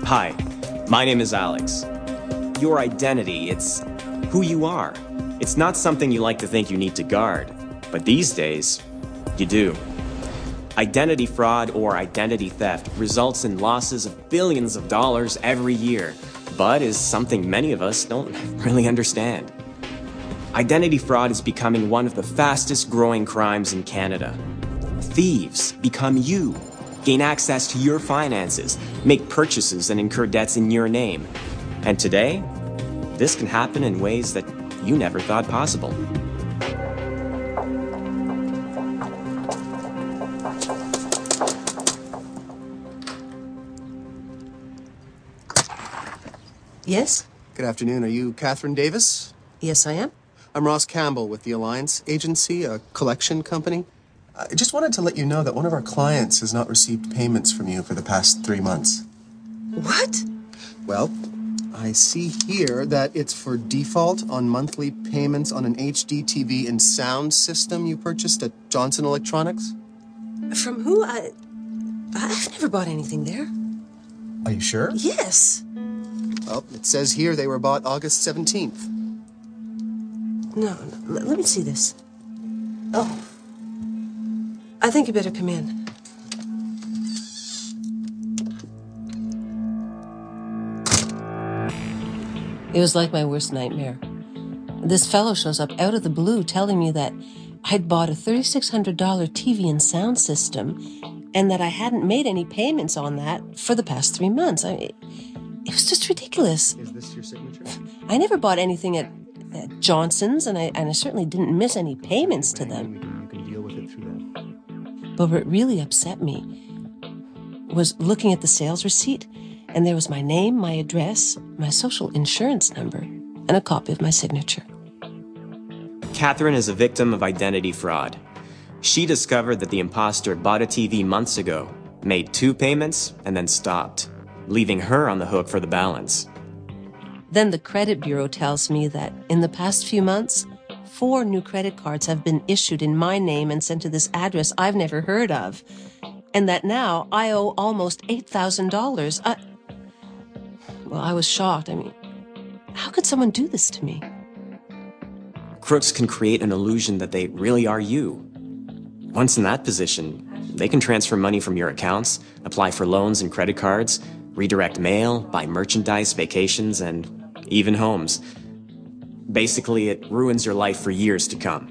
Hi, my name is Alex. Your identity, it's who you are. It's not something you like to think you need to guard, but these days, you do. Identity fraud or identity theft results in losses of billions of dollars every year, but is something many of us don't really understand. Identity fraud is becoming one of the fastest growing crimes in Canada. Thieves become you, gain access to your finances, make purchases and incur debts in your name. And today, this can happen in ways that you never thought possible. Yes? Good afternoon. Are you Catherine Davis? Yes, I am. I'm Ross Campbell with the Alliance Agency, a collection company. I just wanted to let you know that one of our clients has not received payments from you for the past 3 months. What? Well, I see here that it's for default on monthly payments on an HD TV and sound system you purchased at Johnson Electronics. From who? I've never bought anything there. Are you sure? Yes. Well, it says here they were bought August 17th. No, let me see this. Oh. I think you better come in. It was like my worst nightmare. This fellow shows up out of the blue telling me that I'd bought a $3,600 TV and sound system and that I hadn't made any payments on that for the past 3 months. It was just ridiculous. Is this your signature? I never bought anything at Johnson's, and I certainly didn't miss any payments to them. You can deal with it through that. But what really upset me was looking at the sales receipt, and there was my name, my address, my social insurance number, and a copy of my signature. Catherine is a victim of identity fraud. She discovered that the imposter bought a TV months ago, made 2 payments, and then stopped, leaving her on the hook for the balance. Then the credit bureau tells me that in the past few months, 4 new credit cards have been issued in my name and sent to this address I've never heard of, and that now I owe almost $8,000. I was shocked. I mean, how could someone do this to me? Crooks can create an illusion that they really are you. Once in that position, they can transfer money from your accounts, apply for loans and credit cards, redirect mail, buy merchandise, vacations, and even homes. Basically, it ruins your life for years to come.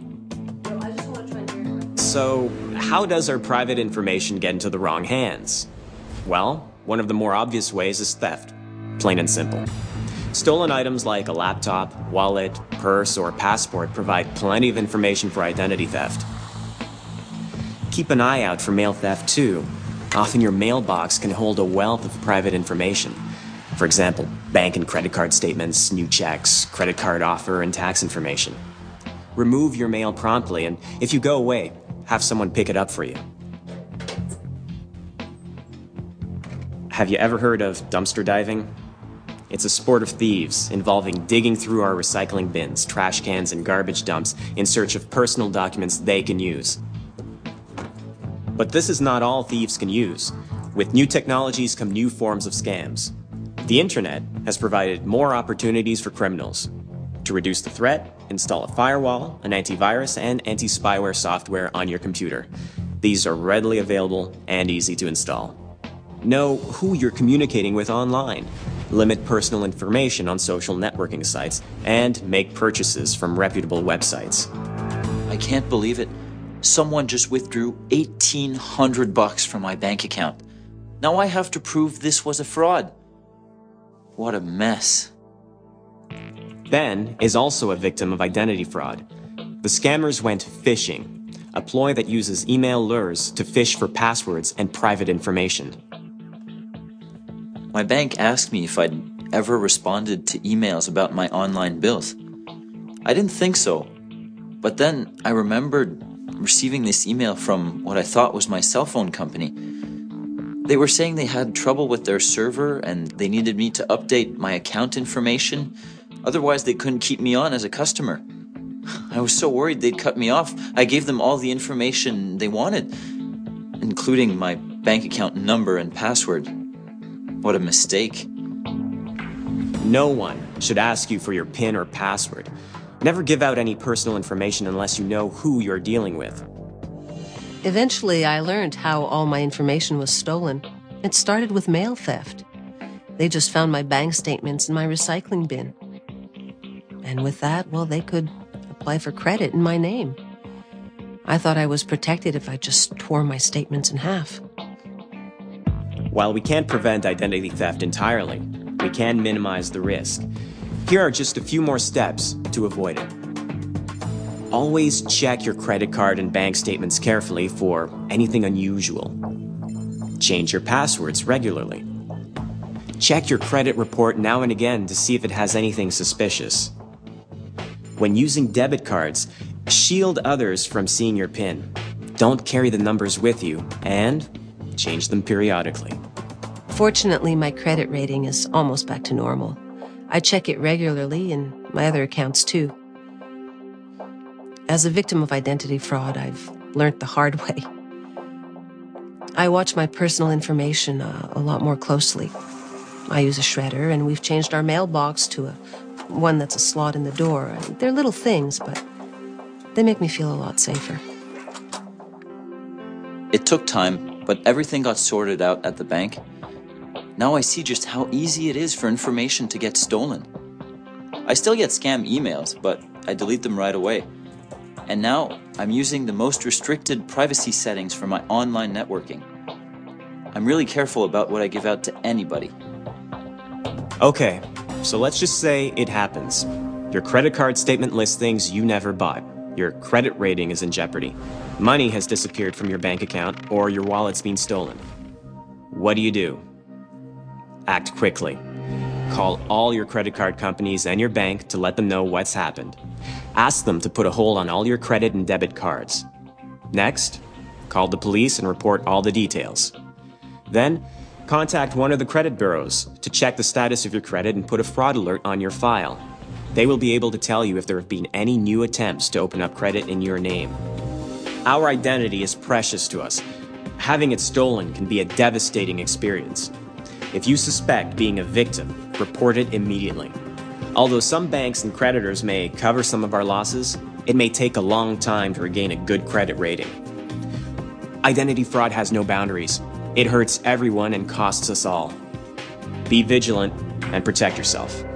So, how does our private information get into the wrong hands? Well, one of the more obvious ways is theft, plain and simple. Stolen items like a laptop, wallet, purse, or passport provide plenty of information for identity theft. Keep an eye out for mail theft too. Often your mailbox can hold a wealth of private information. For example, bank and credit card statements, new checks, credit card offer, and tax information. Remove your mail promptly, and if you go away, have someone pick it up for you. Have you ever heard of dumpster diving? It's a sport of thieves involving digging through our recycling bins, trash cans, and garbage dumps in search of personal documents they can use. But this is not all thieves can use. With new technologies come new forms of scams. The internet has provided more opportunities for criminals. To reduce the threat, install a firewall, an antivirus, and anti-spyware software on your computer. These are readily available and easy to install. Know who you're communicating with online. Limit personal information on social networking sites, and make purchases from reputable websites. I can't believe it. Someone just withdrew $1,800 from my bank account. Now I have to prove this was a fraud. What a mess. Ben is also a victim of identity fraud. The scammers went phishing, a ploy that uses email lures to fish for passwords and private information. My bank asked me if I'd ever responded to emails about my online bills. I didn't think so, but then I remembered receiving this email from what I thought was my cell phone company. They were saying they had trouble with their server and they needed me to update my account information, otherwise they couldn't keep me on as a customer. I was so worried they'd cut me off. I gave them all the information they wanted, including my bank account number and password. What a mistake. No one should ask you for your PIN or password. Never give out any personal information unless you know who you're dealing with. Eventually, I learned how all my information was stolen. It started with mail theft. They just found my bank statements in my recycling bin. And with that, well, they could apply for credit in my name. I thought I was protected if I just tore my statements in half. While we can't prevent identity theft entirely, we can minimize the risk. Here are just a few more steps to avoid it. Always check your credit card and bank statements carefully for anything unusual. Change your passwords regularly. Check your credit report now and again to see if it has anything suspicious. When using debit cards, shield others from seeing your PIN. Don't carry the numbers with you, and change them periodically. Fortunately, my credit rating is almost back to normal. I check it regularly and my other accounts too. As a victim of identity fraud, I've learned the hard way. I watch my personal information a lot more closely. I use a shredder, and we've changed our mailbox to one that's a slot in the door. They're little things, but they make me feel a lot safer. It took time, but everything got sorted out at the bank. Now I see just how easy it is for information to get stolen. I still get scam emails, but I delete them right away. And now I'm using the most restricted privacy settings for my online networking. I'm really careful about what I give out to anybody. Okay, so let's just say it happens. Your credit card statement lists things you never bought. Your credit rating is in jeopardy. Money has disappeared from your bank account, or your wallet's been stolen. What do? Act quickly. Call all your credit card companies and your bank to let them know what's happened. Ask them to put a hold on all your credit and debit cards. Next, call the police and report all the details. Then, contact one of the credit bureaus to check the status of your credit and put a fraud alert on your file. They will be able to tell you if there have been any new attempts to open up credit in your name. Our identity is precious to us. Having it stolen can be a devastating experience. If you suspect being a victim, report it immediately. Although some banks and creditors may cover some of our losses, it may take a long time to regain a good credit rating. Identity fraud has no boundaries. It hurts everyone and costs us all. Be vigilant and protect yourself.